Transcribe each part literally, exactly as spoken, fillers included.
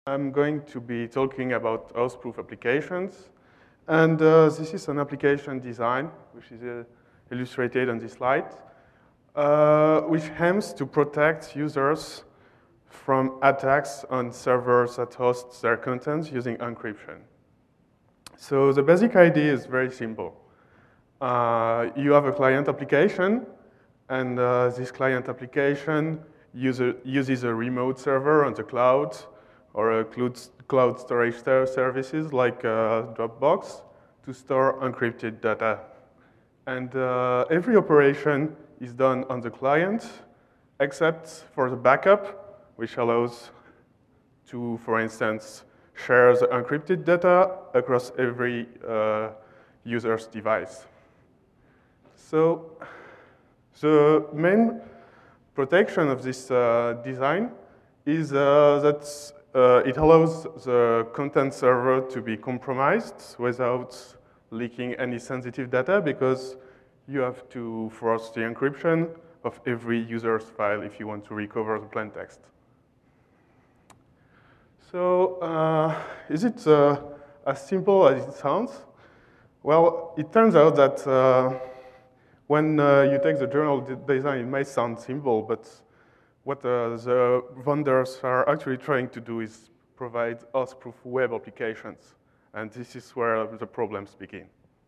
I'm going to be talking about host-proof applications. And uh, this is an application design, which is uh, illustrated on this slide, uh, which aims to protect users from attacks on servers that host their content using encryption. So the basic idea is very simple. Uh, you have a client application, and uh, this client application user, uses a remote server on the cloud or a cloud storage services like uh, Dropbox to store encrypted data. And uh, every operation is done on the client, except for the backup, which allows to, for instance, share the encrypted data across every uh, user's device. So the main protection of this uh, design is uh, that uh, it allows the content server to be compromised without leaking any sensitive data, because you have to force the encryption of every user's file if you want to recover the plain text. So uh, is it uh, as simple as it sounds? Well, it turns out that uh, when uh, you take the general design, it may sound simple, but what uh, the vendors are actually trying to do is provide host-proof web applications. And this is where the problems begin.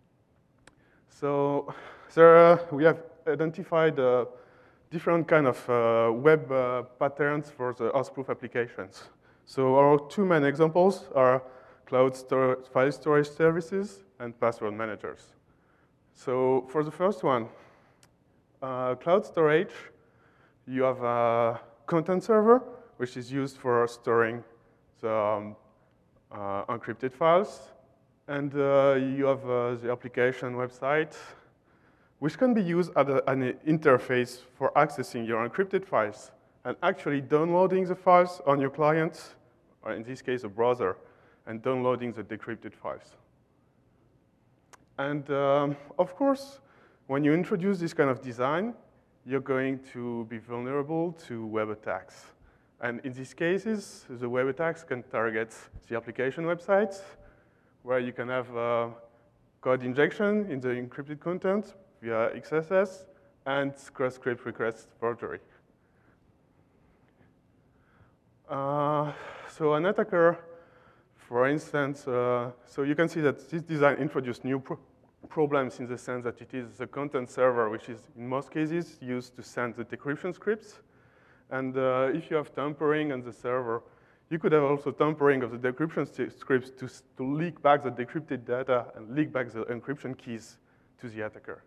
So there, we have identified uh, different kind of uh, web uh, patterns for the host-proof applications. So our two main examples are cloud store file storage services and password managers. So for the first one, uh, cloud storage, you have a content server, which is used for storing the um, uh, encrypted files. And uh, you have uh, the application website, which can be used as a, an interface for accessing your encrypted files and actually downloading the files on your client, or in this case, a browser, and downloading the decrypted files. And um, of course, when you introduce this kind of design, you're going to be vulnerable to web attacks. And in these cases, the web attacks can target the application websites, where you can have uh, code injection in the encrypted content via X S S and cross-script request forgery. Uh, so an attacker, for instance, uh, so you can see that this design introduced new pro problems in the sense that it is a content server, which is in most cases used to send the decryption scripts. And uh, if you have tampering on the server, you could have also tampering of the decryption scripts to, to leak back the decrypted data and leak back the encryption keys to the attacker.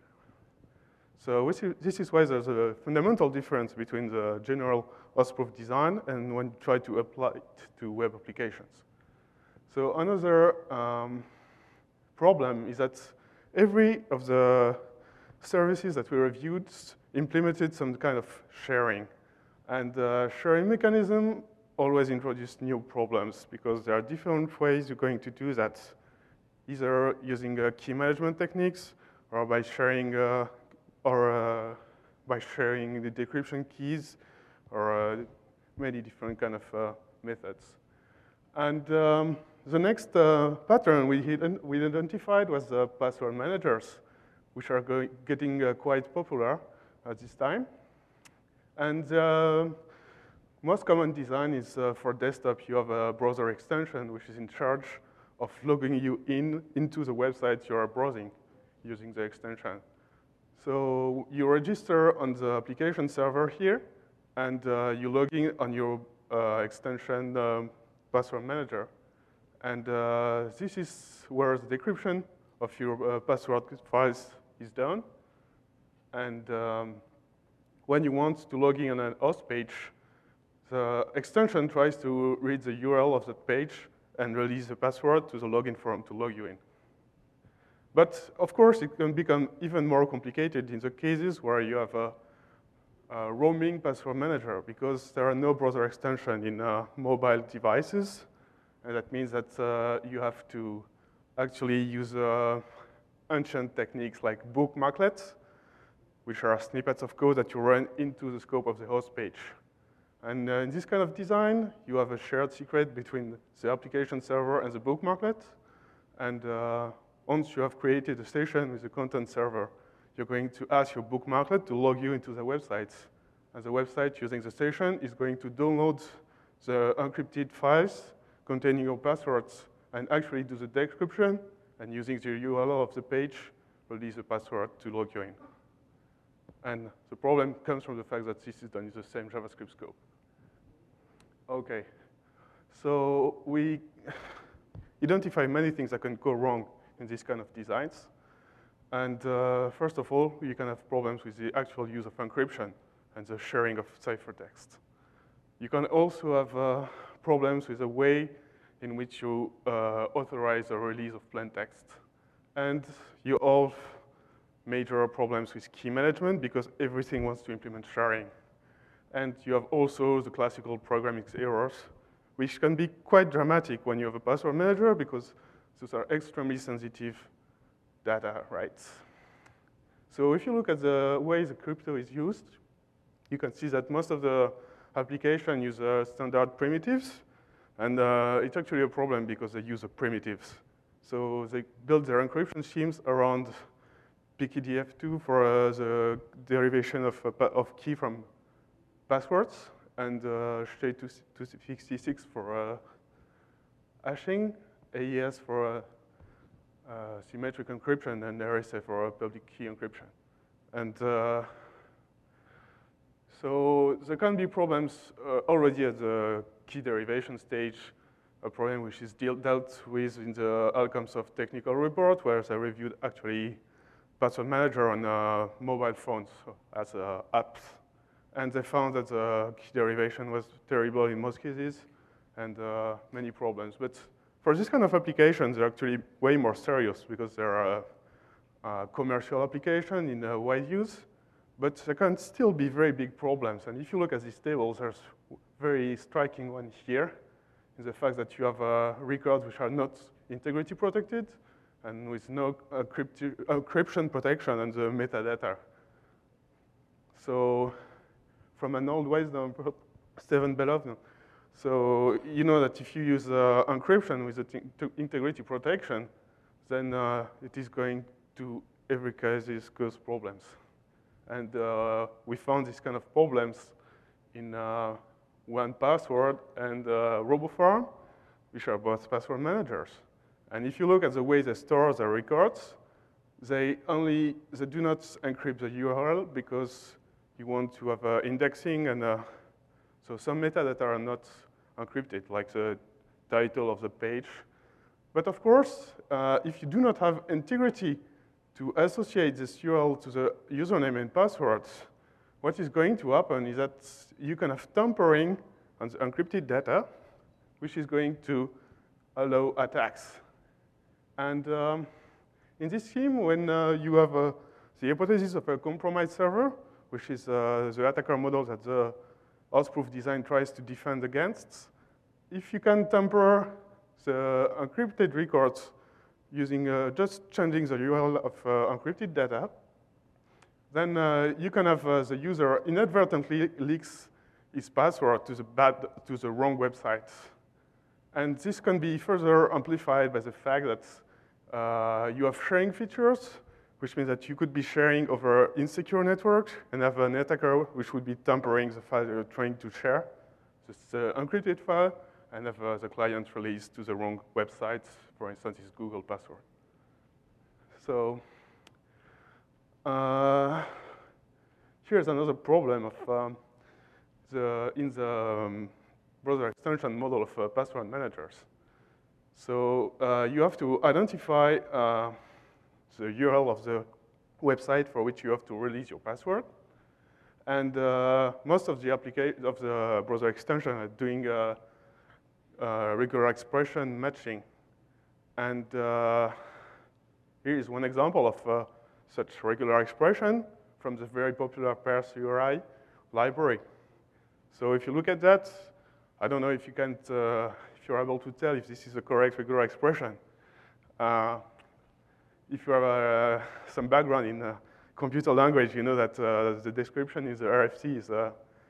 So this is why there's a fundamental difference between the general host-proof design and when you try to apply it to web applications. So another um, problem is that every of the services that we reviewed implemented some kind of sharing. And the sharing mechanism always introduced new problems because there are different ways you're going to do that, either using uh, key management techniques or by sharing uh, or uh, by sharing the decryption keys, or uh, many different kind of uh, methods. And um, the next uh, pattern we, hidden, we identified was the password managers, which are going, getting uh, quite popular at this time. And the uh, most common design is uh, for desktop, you have a browser extension, which is in charge of logging you in into the website you are browsing using the extension. So you register on the application server here, and uh, you log in on your uh, extension um, password manager. And uh, this is where the decryption of your uh, password files is done. And um, when you want to log in on a host page, the extension tries to read the U R L of that page and release the password to the login form to log you in. But of course, it can become even more complicated in the cases where you have a, a roaming password manager, because there are no browser extension in uh, mobile devices. And that means that uh, you have to actually use uh, ancient techniques like bookmarklets, which are snippets of code that you run into the scope of the host page. And uh, in this kind of design, you have a shared secret between the application server and the bookmarklet. And uh, once you have created a station with a content server, you're going to ask your bookmarklet to log you into the website. And the website using the station is going to download the encrypted files containing your passwords and actually do the decryption, and using the U R L of the page, release the password to log you in. And the problem comes from the fact that this is done in the same JavaScript scope. Okay, so we identify many things that can go wrong in this kind of designs. And uh, first of all, you can have problems with the actual use of encryption and the sharing of ciphertext. You can also have uh, problems with the way in which you uh, authorize the release of plain text. And you have major problems with key management because everything wants to implement sharing. And you have also the classical programming errors, which can be quite dramatic when you have a password manager because those are extremely sensitive data rights. So if you look at the way the crypto is used, you can see that most of the application use uh, standard primitives, and uh, it's actually a problem because they use the primitives. So they build their encryption schemes around P K D F two for uh, the derivation of, uh, of key from passwords, and uh, S H A two sixty-six for uh, hashing, A E S for uh, uh, symmetric encryption, and R S A for uh, public key encryption. And uh, so there can be problems uh, already at the key derivation stage, a problem which is deal dealt with in the Alcomsoft technical report, where they reviewed actually password manager on uh, mobile phones as uh, apps. And they found that the key derivation was terrible in most cases and uh, many problems. But for this kind of applications, they're actually way more serious because they're a, a commercial application in uh, wide use. But there can still be very big problems. And if you look at these tables, there's a very striking one here, is the fact that you have uh, records which are not integrity protected and with no encryption protection on the metadata. So from an old wisdom, Stephen Belov, so you know that if you use uh, encryption with the integrity protection, then uh, it is going to, every case, cause problems. And uh, we found these kind of problems in uh, one Password and uh, RoboFarm, which are both password managers. And if you look at the way they store their records, they only, they do not encrypt the U R L because you want to have uh, indexing, and uh, so some metadata are not encrypted, like the title of the page. But of course, uh, if you do not have integrity to associate this U R L to the username and passwords, what is going to happen is that you can have tampering on the encrypted data, which is going to allow attacks. And um, in this scheme, when uh, you have uh, the hypothesis of a compromised server, which is uh, the attacker model that the host-proof design tries to defend against, if you can tamper the encrypted records using uh, just changing the U R L of uh, encrypted data, then uh, you can have uh, the user inadvertently leaks his password to the bad, to the wrong website. And this can be further amplified by the fact that uh, you have sharing features, which means that you could be sharing over insecure networks and have an attacker which would be tampering the file you're trying to share, this uh, encrypted file, and have uh, the client released to the wrong website. For instance, is Google password. So uh, here's another problem of um, the in the um, browser extension model of uh, password managers. So uh, you have to identify uh, the U R L of the website for which you have to release your password. And uh, most of the applications of the browser extension are doing uh, uh, regular expression matching. And uh, here is one example of uh, such regular expression from the very popular Parse U R I library. So if you look at that, I don't know if you can't, uh, if you're able to tell if this is a correct regular expression. Uh, if you have uh, some background in uh, computer language, you know that uh, the description in the R F C is, uh,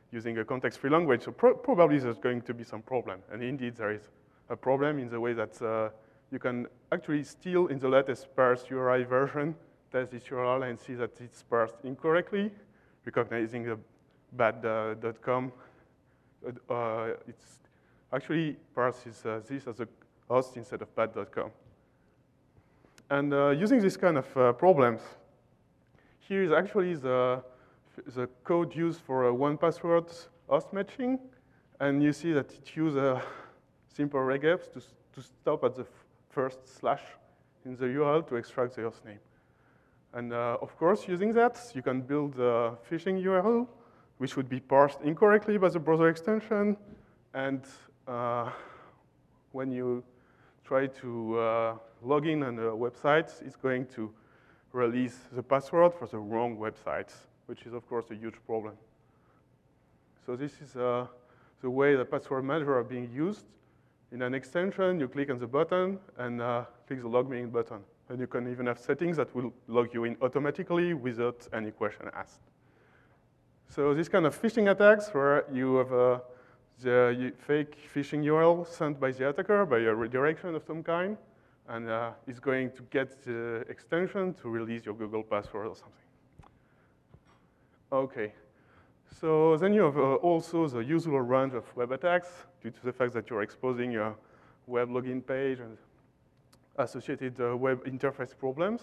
using a context-free language. So pro probably there's going to be some problem. And indeed, there is a problem in the way that uh, you can actually still, in the latest parsed U R I version, test this U R L and see that it's parsed incorrectly, recognizing the bad dot com. Uh, uh, it's actually parses uh, this as a host instead of bad dot com. And uh, using this kind of uh, problems, here is actually the, the code used for a one password host matching. And you see that it uses a simple regex to, to stop at the first slash in the U R L to extract the host name. And uh, of course, using that, you can build a phishing U R L, which would be parsed incorrectly by the browser extension. And uh, when you try to uh, log in on a website, it's going to release the password for the wrong website, which is, of course, a huge problem. So this is uh, the way the password manager are being used. In an extension, you click on the button and uh, click the log me in button. And you can even have settings that will log you in automatically without any question asked. So this kind of phishing attacks where you have a the fake phishing U R L sent by the attacker by a redirection of some kind, and uh, it's going to get the extension to release your Google password or something. Okay, so then you have uh, also the usual range of web attacks due to the fact that you're exposing your web login page and associated uh, web interface problems.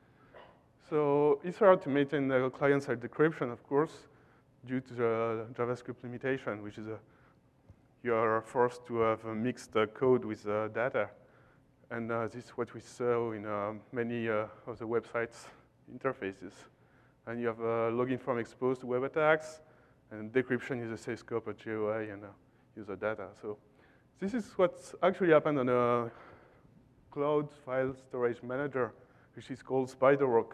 So it's hard to maintain uh, client-side decryption, of course, due to the JavaScript limitation, which is a you are forced to have a mixed uh, code with uh, data. And uh, this is what we saw in uh, many uh, of the websites interfaces. And you have uh, login form exposed to web attacks, and decryption is a safe scope of G U I and uh, user data. So this is what's actually happened on a cloud file storage manager, which is called SpiderOak.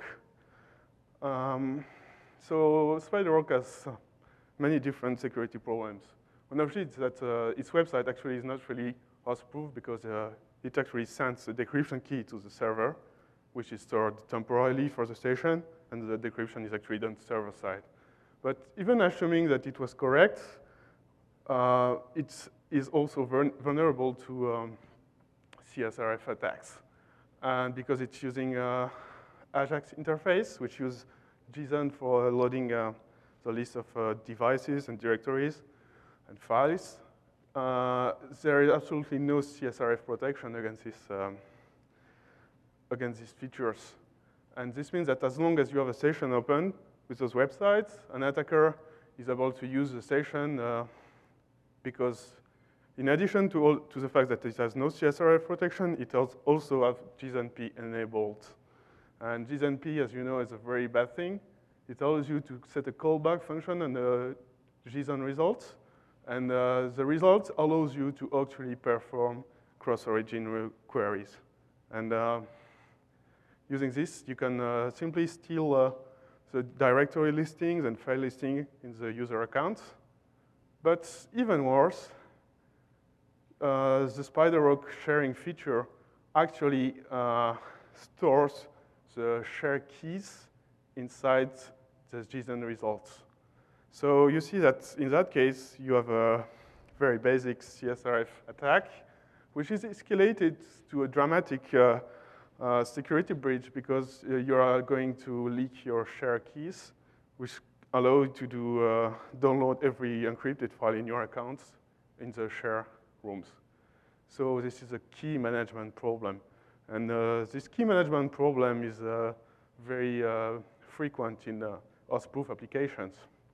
Um, so SpiderOak has many different security problems. One of it is that uh, its website actually is not really host-proof because uh, it actually sends the decryption key to the server, which is stored temporarily for the session, and the decryption is actually done server side. But even assuming that it was correct, uh, it is also vulnerable to um, C S R F attacks. And because it's using uh, Ajax interface, which uses JSON for loading uh, the list of uh, devices and directories and files, uh, there is absolutely no C S R F protection against this, um, against these features. And this means that as long as you have a session open with those websites, an attacker is able to use the session uh, because in addition to, all, to the fact that it has no C S R F protection, it has also has JSON P enabled. And JSON P, as you know, is a very bad thing. It allows you to set a callback function on the JSON results. And uh, the result allows you to actually perform cross-origin queries. And uh, using this, you can uh, simply steal uh, the directory listings and file listing in the user accounts. But even worse, uh, the SpiderOak sharing feature actually uh, stores the share keys inside the JSON results. So you see that in that case, you have a very basic C S R F attack, which is escalated to a dramatic uh, uh, security breach because uh, you are going to leak your share keys, which allow you to do, uh, download every encrypted file in your accounts in the share rooms. So this is a key management problem. And uh, this key management problem is uh, very uh, frequent in uh, host-proof applications.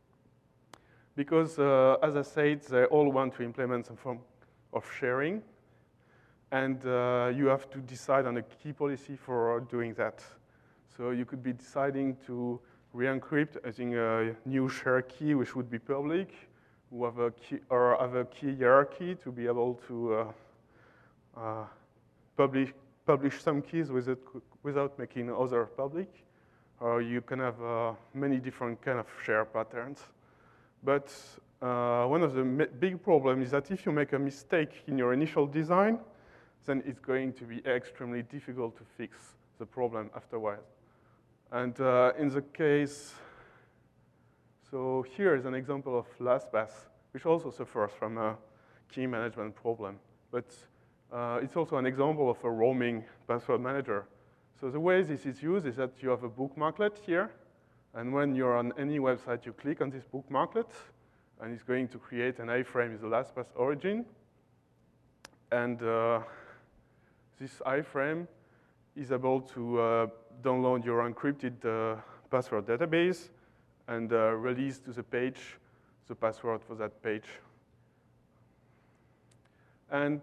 Because, uh, as I said, they all want to implement some form of sharing. And uh, you have to decide on a key policy for doing that. So you could be deciding to re-encrypt using a new share key, which would be public, or have a key, or have a key hierarchy to be able to uh, uh, publish, publish some keys with it, without making other public. Or you can have uh, many different kind of share patterns. But uh, one of the big problems is that if you make a mistake in your initial design, then it's going to be extremely difficult to fix the problem afterwards. And uh, in the case, So here is an example of LastPass, which also suffers from a key management problem. But uh, it's also an example of a roaming password manager. So the way this is used is that you have a bookmarklet here, and when you're on any website, you click on this bookmarklet, and it's going to create an iframe with the LastPass origin. And uh, this iframe is able to uh, download your encrypted uh, password database and uh, release to the page the password for that page. And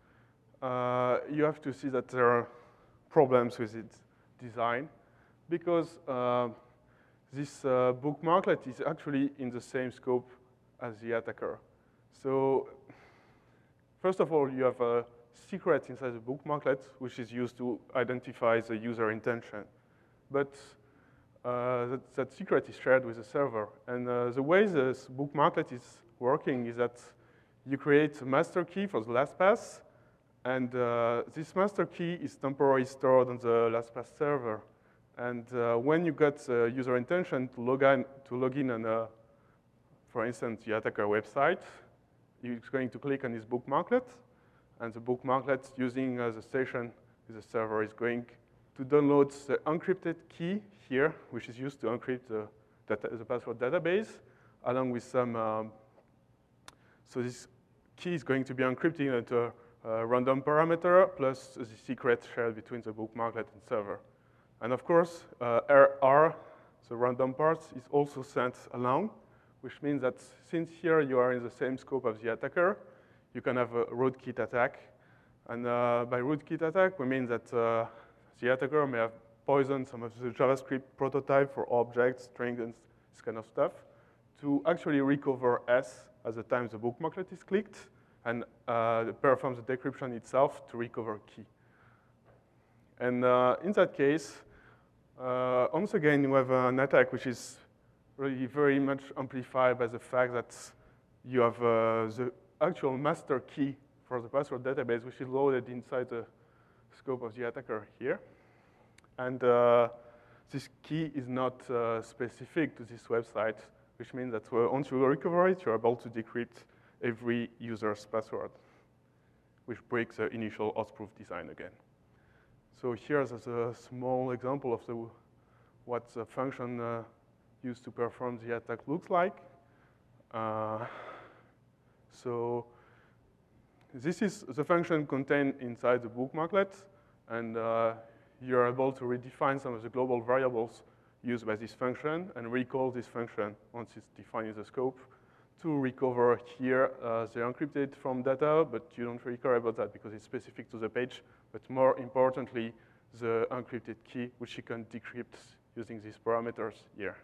uh, you have to see that there are problems with its design, because uh, this uh, bookmarklet is actually in the same scope as the attacker. So first of all, you have a secret inside the bookmarklet, which is used to identify the user intention. But uh, that, that secret is shared with the server. And uh, the way this bookmarklet is working is that you create a master key for the LastPass, and uh, this master key is temporarily stored on the LastPass server. And uh, when you get the user intention to log in, to log in on, a, for instance, the attacker website, you're going to click on this bookmarklet, and the bookmarklet using uh, the session with the server is going to download the encrypted key here, which is used to encrypt the, data, the password database, along with some, um, so this key is going to be encrypted into a, a random parameter plus the secret shared between the bookmarklet and server. And of course, uh, R, the random part, is also sent along, which means that since here you are in the same scope of the attacker, you can have a rootkit attack. And uh, by rootkit attack, we mean that uh, the attacker may have poisoned some of the JavaScript prototype for objects, strings, and this kind of stuff to actually recover S at the time the bookmarklet is clicked, and uh, perform the decryption itself to recover key. And uh, in that case, uh, once again, you have an attack which is really very much amplified by the fact that you have uh, the actual master key for the password database, which is loaded inside the scope of the attacker here. And uh, this key is not uh, specific to this website, which means that once you recover it, you're able to decrypt every user's password, which breaks the initial host-proof design again. So here's a small example of the, what the function uh, used to perform the attack looks like. Uh, so this is the function contained inside the bookmarklet, and uh, you're able to redefine some of the global variables used by this function and recall this function once it's defined in the scope to recover here uh, the encrypted from data, but you don't really care about that because it's specific to the page. But more importantly, the encrypted key, which you can decrypt using these parameters here.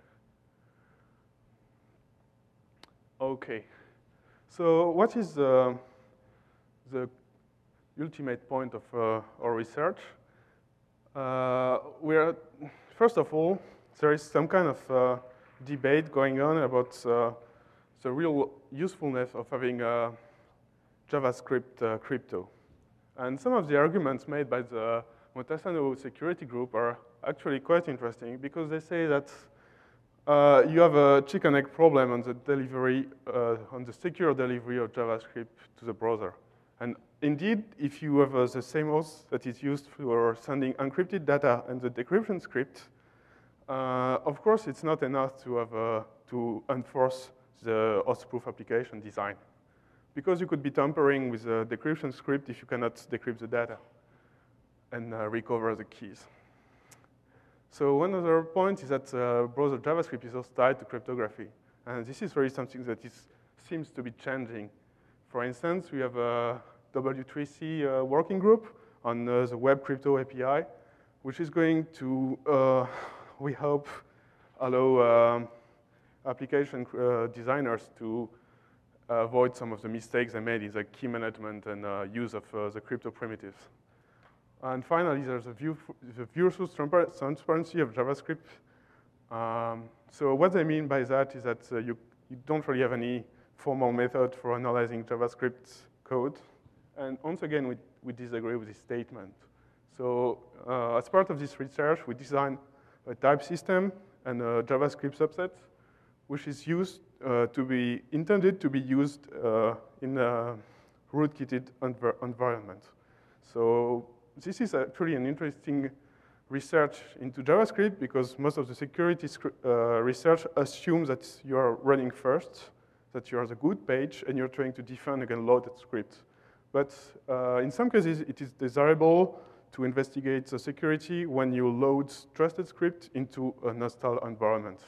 Okay, so what is uh, the ultimate point of uh, our research? Uh, we are, first of all, there is some kind of uh, debate going on about uh, the real usefulness of having a JavaScript uh, crypto. And some of the arguments made by the Montesano security group are actually quite interesting, because they say that uh, you have a chicken egg problem on the delivery, uh, on the secure delivery of JavaScript to the browser. And indeed, if you have uh, the same host that is used for sending encrypted data and the decryption script, uh, of course, it's not enough to have uh, to enforce the host-proof application design, because you could be tampering with a decryption script if you cannot decrypt the data and uh, recover the keys. So one other point is that uh, browser JavaScript is also tied to cryptography, and this is really something that is, seems to be changing. For instance, we have a W three C uh, working group on uh, the Web Crypto A P I, which is going to, uh, we hope, allow um, application uh, designers to uh, avoid some of the mistakes they made in the key management and uh, use of uh, the crypto primitives. And finally, there's a view, the versus transparency of JavaScript. Um, so what I mean by that is that uh, you, you don't really have any formal method for analyzing JavaScript code. And once again, we, we disagree with this statement. So uh, as part of this research, we designed a type system and a JavaScript subset, which is used uh, to be intended to be used uh, in a rootkitted env environment. So this is actually an interesting research into JavaScript because most of the security uh, research assumes that you are running first, that you are the good page, and you're trying to defend against loaded script. But uh, in some cases, it is desirable to investigate the security when you load trusted script into an hostile environment.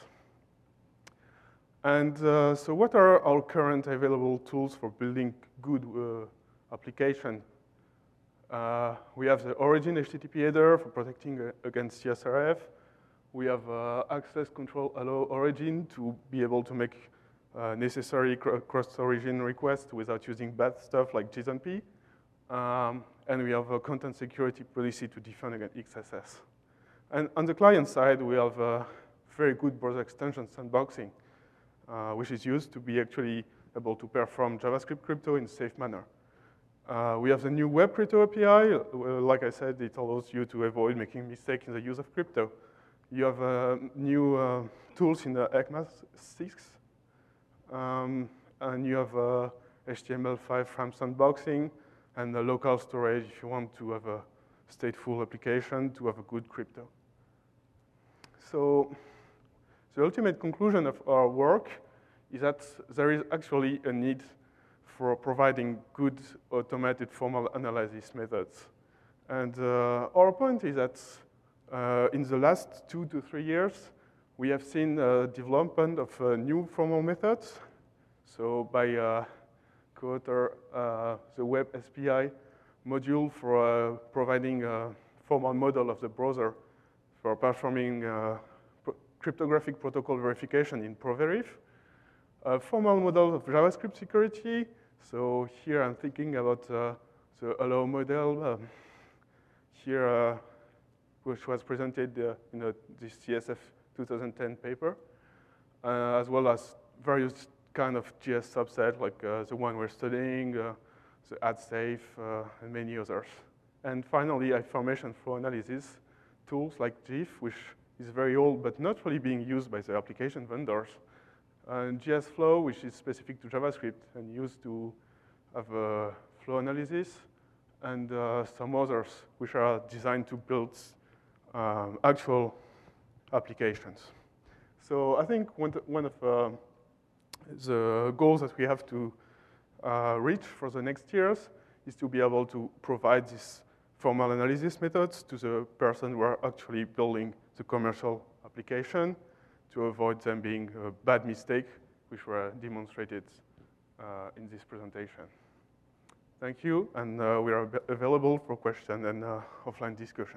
And uh, so what are our current available tools for building good uh, application? Uh, we have the origin H T T P header for protecting uh, against C S R F. We have uh, access control allow origin to be able to make uh, necessary cr cross-origin requests without using bad stuff like JSON P. Um, and we have a content security policy to defend against X S S. And on the client side, we have a very good browser extension sandboxing, uh, which is used to be actually able to perform JavaScript crypto in a safe manner. Uh, we have the new Web Crypto A P I. Uh, like I said, it allows you to avoid making mistakes in the use of crypto. You have uh, new uh, tools in the ECMAScript six. Um, and you have uh, H T M L five frame sandboxing and the local storage if you want to have a stateful application to have a good crypto. So the ultimate conclusion of our work is that there is actually a need for providing good automated formal analysis methods. And uh, our point is that uh, in the last two to three years, we have seen uh, development of uh, new formal methods. So by uh, co-author uh, the Web S P I module for uh, providing a formal model of the browser for performing uh, pro cryptographic protocol verification in ProVerif. A formal model of JavaScript security. So here I'm thinking about uh, the allow model um, here, uh, which was presented uh, in the, this C S F two thousand ten paper, uh, as well as various kind of G S subset, like uh, the one we're studying, uh, the AdSafe, uh, and many others. And finally, information flow analysis tools like GIF, which is very old but not really being used by the application vendors. And GSFlow, which is specific to JavaScript and used to have uh, flow analysis, and uh, some others which are designed to build um, actual applications. So I think one, one of uh, the goals that we have to uh, reach for the next years is to be able to provide these formal analysis methods to the person who are actually building the commercial application, to avoid them being a bad mistake, which were demonstrated uh, in this presentation. Thank you, and uh, we are available for question and uh, offline discussion.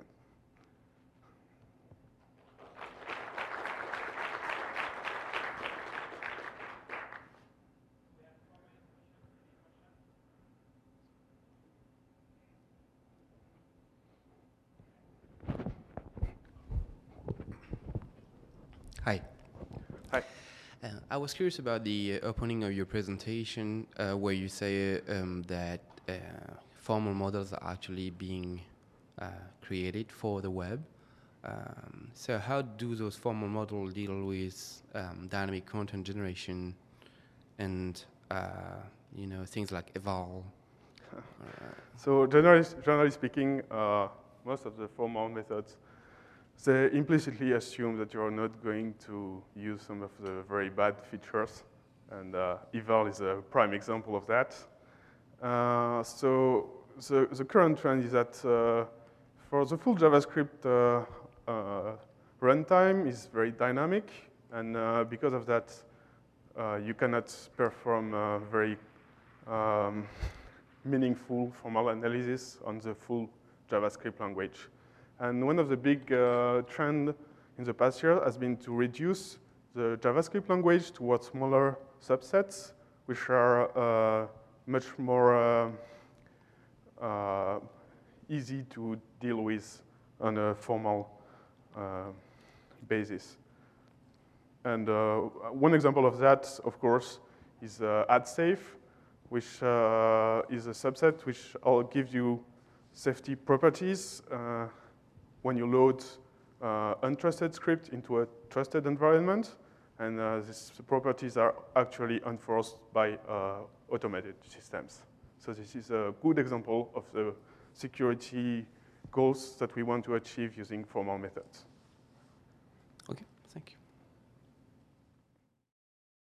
Hi. Hi. Uh, I was curious about the uh, opening of your presentation uh, where you say um, that uh, formal models are actually being uh, created for the web. Um, so how do those formal models deal with um, dynamic content generation and uh, you know, things like eval? uh, So generally, generally speaking, uh, most of the formal methods, they implicitly assume that you're not going to use some of the very bad features. And uh, eval is a prime example of that. Uh, so the, the current trend is that uh, for the full JavaScript uh, uh, runtime is very dynamic. And uh, because of that, uh, you cannot perform uh, very um, meaningful formal analysis on the full JavaScript language. And one of the big uh, trends in the past year has been to reduce the JavaScript language towards smaller subsets, which are uh, much more uh, uh, easy to deal with on a formal uh, basis. And uh, one example of that, of course, is uh, AdSafe, which uh, is a subset which all gives you safety properties uh, when you load uh, untrusted script into a trusted environment. And uh, these properties are actually enforced by uh, automated systems. So this is a good example of the security goals that we want to achieve using formal methods. Okay, thank you.